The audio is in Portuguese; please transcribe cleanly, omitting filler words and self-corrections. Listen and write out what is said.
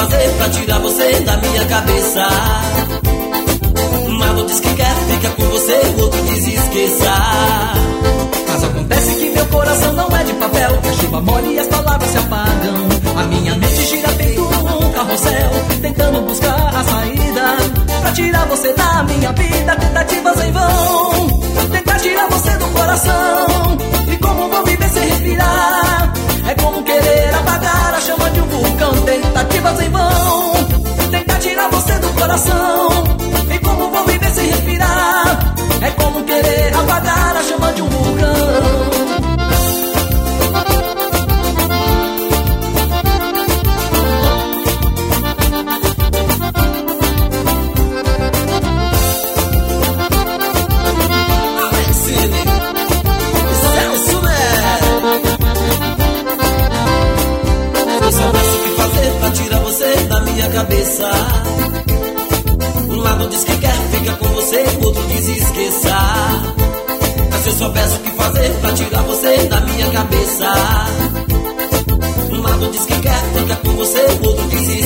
fazer pra tirar você da minha cabeça. Um lado diz que quer ficar com você, o outro diz esqueça. Mas acontece que meu coração não é de papel, a chuva mole e as palavras se apagam. A minha mente gira feito um carrossel, tentando buscar a saída pra tirar você da minha vida. Tentativas em vão, tentar tirar você do coração. E como vou viver sem respirar? É como querer apagar a chama de um vulcão. Tentativas em vão, tentar tirar você do coração. E como vou viver sem respirar? É como querer apagar a chama de um vulcão. Cabeça. Um lado diz que quer ficar com você, o outro diz esqueça. Mas se eu soubesse o que fazer pra tirar você da minha cabeça. Um lado diz que quer ficar com você, o outro diz